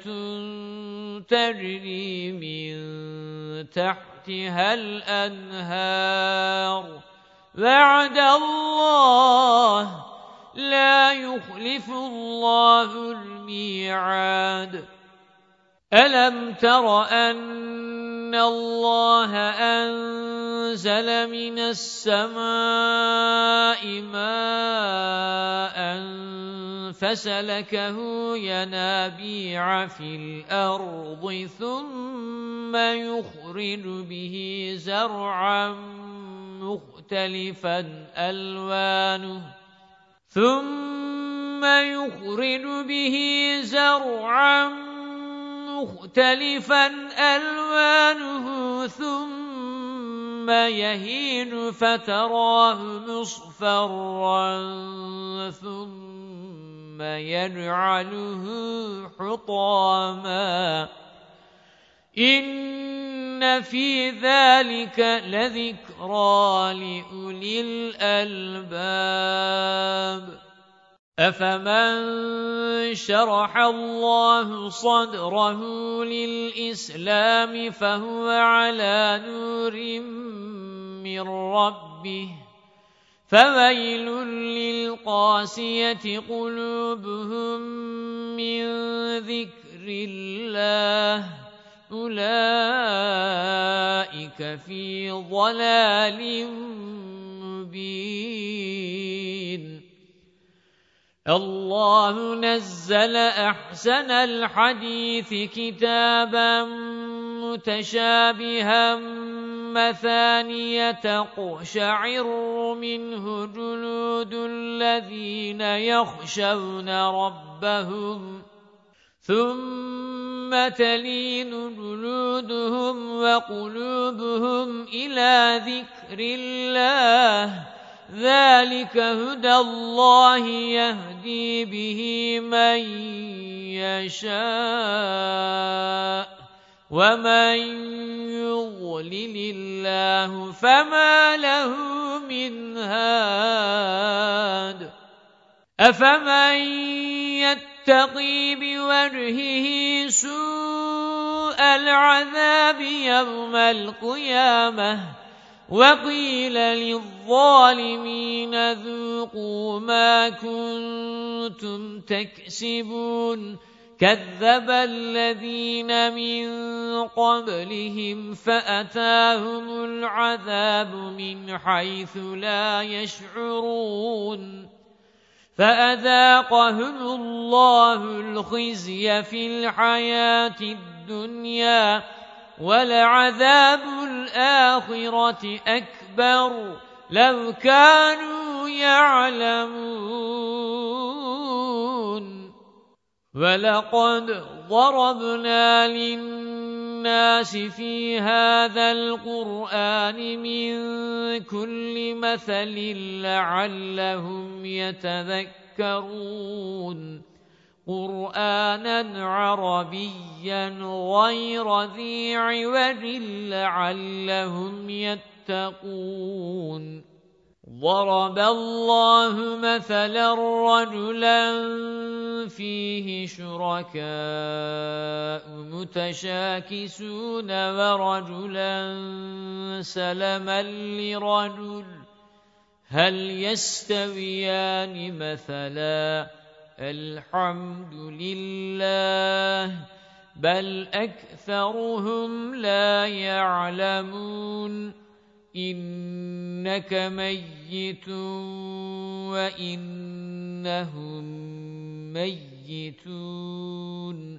A: تجري من تحتها الأنهار وعد الله لا يخلف الله الميعاد أَلَمْ تَرَ أَنَّ اللَّهَ أَنزَلَ مِنَ السَّمَاءِ مَاءً فَسَلَكَهُ يَنَابِيعَ فِي الْأَرْضِ ثُمَّ يُخْرِجُ بِهِ زَرْعًا مختلفا ألوانه ثم يهين فتراه مصفرا ثم يجعله حطاما إن في ذلك لذكرى لأولي الألباب أفمن شرح الله صدره للإسلام فهو على نور من ربه فويل للقاسية قلوبهم من ذكر الله أولئك في ضلال مبين الله نزل أحسن الحديث كتابا متشابها مثانية تقشعر منه جلود الذين يخشون ربهم ثُمَّ تَلِينُ جُلُودُهُمْ وَقُلُوبُهُمْ إِلَى ذِكْرِ اللَّهِ ذَلِكَ هُدَى اللَّهِ يَهْدِي بِهِ مَن يَشَاءُ وَمَن يُضْلِلِ اللَّهُ فَمَا لَهُ مِنْ هَادٍ أَفَمَن يَتَّقِي بِوَجْهِهِ سُوءَ الْعَذَابِ يَوْمَ الْقِيَامَةِ وَقِيلَ لِلظَّالِمِينَ ذُوقُوا مَا كُنتُمْ تَكْسِبُونَ كَذَّبَ الَّذِينَ مِن قَبْلِهِمْ فَأَتَاهُمُ الْعَذَابُ مِنْ حَيْثُ لَا يَشْعُرُونَ فَأَذَاقَهُمُ اللَّهُ الْخِزْيَ فِي الْحَيَاةِ الدُّنْيَا وَلَعَذَابُ الْآخِرَةِ أَكْبَرُ لَوْ كَانُوا يَعْلَمُونَ وَلَقَدْ ضَرَبْنَا لِلنَّاسِ فِي هَذَا الْقُرْآنِ مِنْ كُلِّ مَثَلٍ لَعَلَّهُمْ يَتَذَكَّرُونَ قُرْآنًا عَرَبِيًّا غَيْرَ ذِي عِوَجٍ لَعَلَّهُمْ يَتَّقُونَ ضَرَبَ اللَّهُ مَثَلًا رَجُلًا فِيهِ شُرَكَاءُ مُتَشَاكِسُونَ وَرَجُلًا سَلَمًا لِرَجُلٍ هَلْ يَسْتَوِيَانِ مَثَلًا الْحَمْدُ لِلَّهِ بَلْ أَكْثَرُهُمْ لَا يَعْلَمُونَ إِنَّكَ مَيِّتٌ وَإِنَّهُم مَّيِّتُونَ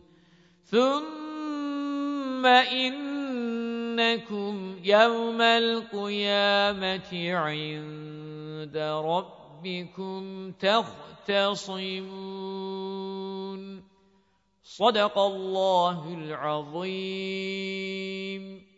A: ثُمَّ إِنَّكُمْ يَوْمَ الْقِيَامَةِ عِندَ رَبِّكُمْ تَخْتَصِمُونَ صدق الله العظيم.